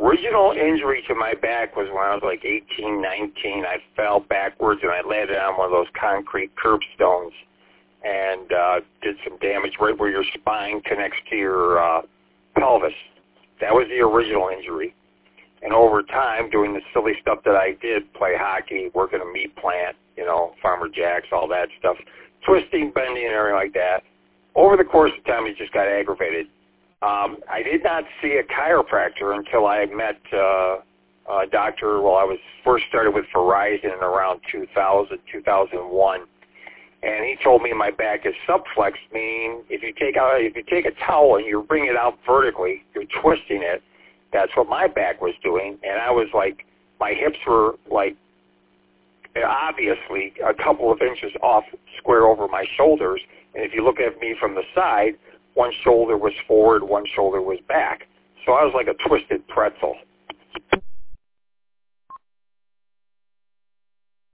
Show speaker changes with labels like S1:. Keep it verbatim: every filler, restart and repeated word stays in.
S1: original injury to my back was when I was like eighteen, nineteen. I fell backwards and I landed on one of those concrete curbstones and uh, did some damage right where your spine connects to your uh, pelvis. That was the original injury. And over time, doing the silly stuff that I did, play hockey, work in a meat plant, you know, Farmer Jacks, all that stuff, twisting, bending, and everything like that, over the course of time, it just got aggravated. Um, I did not see a chiropractor until I met uh, a doctor. Well, I was first started with Verizon in around two thousand, two thousand one, and he told me my back is subflexed, meaning if you take out if you take a towel and you bring it out vertically, you're twisting it. That's what my back was doing, and I was like, my hips were like obviously a couple of inches off, square over my shoulders. And if you look at me from the side, one shoulder was forward, one shoulder was back. So I was like a twisted pretzel.